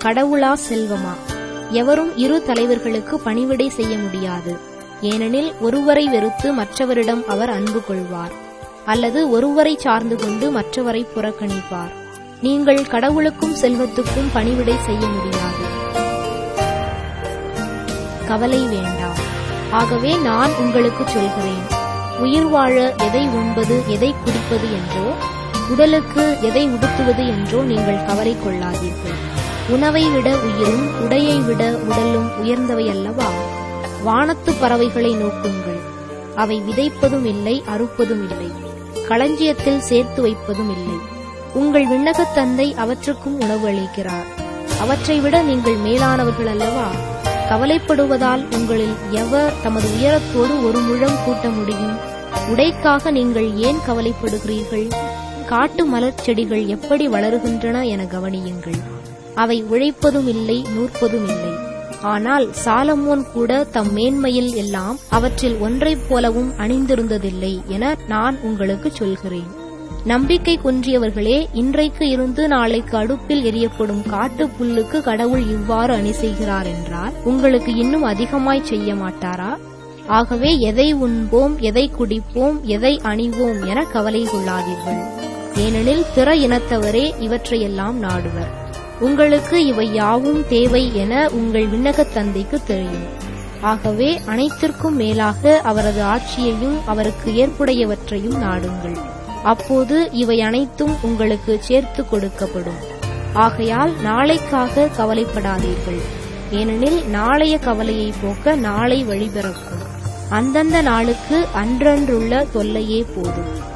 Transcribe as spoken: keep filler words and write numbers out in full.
கடவுளா செல்வமா? எவரும் இரு தலைவர்களுக்கு பணிவிடை செய்ய முடியாது. ஏனெனில் ஒருவரை வெறுத்து மற்றவரிடம் அவர் அன்பு கொள்வார், அல்லது ஒருவரை சார்ந்து கொண்டு மற்றவரை புறக்கணிப்பார். நீங்கள் கடவுளுக்கும் செல்வத்துக்கும் பணிவிடை செய்ய முடியாது. கவலை வேண்டாம். ஆகவே நான் உங்களுக்கு சொல்கிறேன், உயிர் வாழ எதை உண்பது, எதை குடிப்பது என்றோ, உடலுக்கு எதை உடுத்துவது என்றோ நீங்கள் கவலை கொள்ளாதீர்கள். உணவை விட உயிரும் உடையை விட உடலும் உயர்ந்தவை அல்லவா? வானத்து பறவைகளை நோக்குங்கள். அவை விதைப்பதும் இல்லை, அறுப்பதும் இல்லை, களஞ்சியத்தில் சேர்த்து வைப்பதும் இல்லை. உங்கள் விண்ணகத் தந்தை அவற்றுக்கும் உணவு அளிக்கிறார். அவற்றை விட நீங்கள் மேலானவர்கள் அல்லவா? கவலைப்படுவதால் உங்களில் எவர் தமது உயரத்தோடு ஒரு முழம் கூட்ட முடியும்? உடைக்காக நீங்கள் ஏன் கவலைப்படுகிறீர்கள்? காட்டு மலர் செடிகள் எப்படி வளருகின்றன என கவனியுங்கள். அவை உழைப்பதும் இல்லை, நூற்பதும் இல்லை. ஆனால் சாலமோன் கூட தம் மேன்மையில் எல்லாம் அவற்றில் ஒன்றைப் போலவும் அணிந்திருந்ததில்லை என நான் உங்களுக்கு சொல்கிறேன். நம்பிக்கை குன்றியவர்களே, இன்றைக்கு இருந்து நாளைக்கு அடுப்பில் எரியப்படும் காட்டு புல்லுக்கு கடவுள் இவ்வாறு அணி செய்கிறார் என்றால் உங்களுக்கு இன்னும் அதிகமாய் செய்ய மாட்டாரா? ஆகவே எதை உண்போம், எதை குடிப்போம், எதை அணிவோம் என கவலை கொள்ளாதீர்கள். ஏனெனில் பிற இனத்தவரே இவற்றையெல்லாம் நாடுவர். உங்களுக்கு இவை யாவும் தேவை என உங்கள் விண்ணகத் தந்தைக்கு தெரியும். ஆகவே அனைத்திற்கும் மேலாக அவரது ஆட்சியையும் அவருக்கு ஏற்புடையவற்றையும் நாடுங்கள். அப்போது இவை அனைத்தும் உங்களுக்கு சேர்த்து கொடுக்கப்படும். ஆகையால் நாளைக்காக கவலைப்படாதீர்கள். ஏனெனில் நாளைய கவலையை போக்க நாளை வழிபிறக்கும். அந்தந்த நாளுக்கு அன்றன்றுள்ள தொல்லையே போதும்.